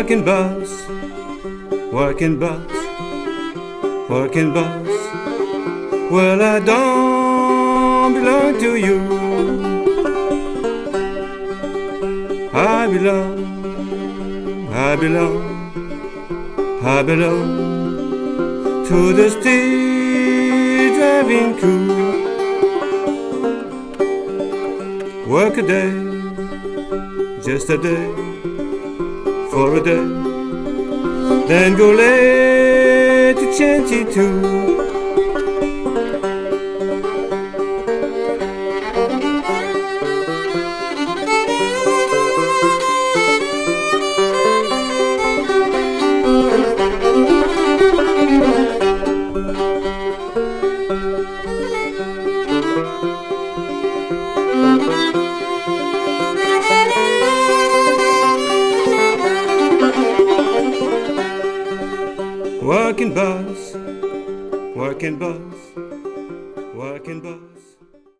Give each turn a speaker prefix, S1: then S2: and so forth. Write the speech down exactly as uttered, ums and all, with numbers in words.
S1: Working bus, working bus, working bus. Well, I don't belong to you. I belong, I belong, I belong to the steel driving crew. Work a day, just a day, for a day, then go late to chanty too. Working bus, working bus, working bus.